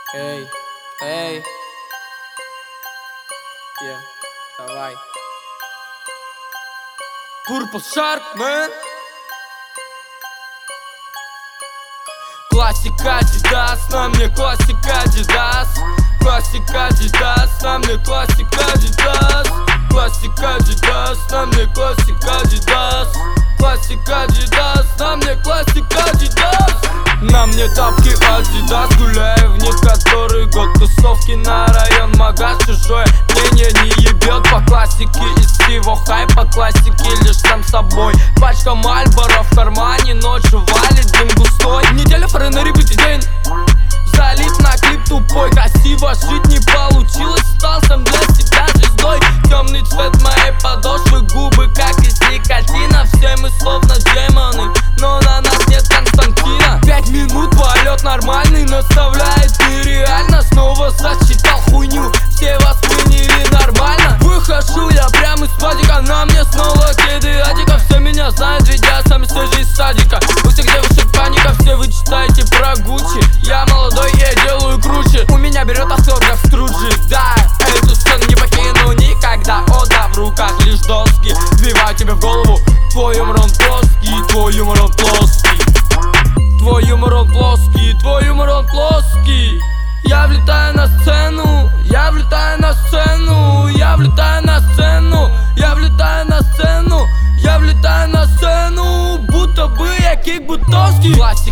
Эй, эй. Давай. Purple Shark, man. Классика Adidas, на мне классика Adidas. Классика Adidas, на мне классика Adidas. Классика Adidas, на мне классика Adidas. Классика Adidas, на мне классика Adidas. На мне тапки Adidas, гуляю в них который год. Тусовки на район, магаз чужое мнение не ебет. По классике из всего хайпа, классики лишь сам собой. Пачка Мальборо в кармане, ночью валит дым густой. Неделя фары на репите день, залит на клип тупой. Красиво жить не получилось, стал сам для себя звездой. Темный цвет моей подошвы, губы как из никотина. Все мы словно демоны, но на нас нет Константина. 5 минут полет нормальный, наставляет нереально. Снова засчитал хуйню, все восприняли нормально. Выхожу я прямо из падика, на мне снова кеды Адика. Все меня знают, ведь я сам свежий из садика. У всех девушек паника, все вы читаете про Гуччи. Я молодой, я делаю круче. У меня берет автограф Скруджи. Да, эту сцену не покину никогда. О да, в руках лишь доски. Вбиваю тебе в голову, твой юмор он плоский. Твой юмор он плоский. Твой юмор он плоский. Твой юмор он плоский. Я влетаю на сцену, я влетаю на сцену, я влетаю на сцену, я влетаю на сцену, я влетаю на сцену, будто бы я Кик Бутовский.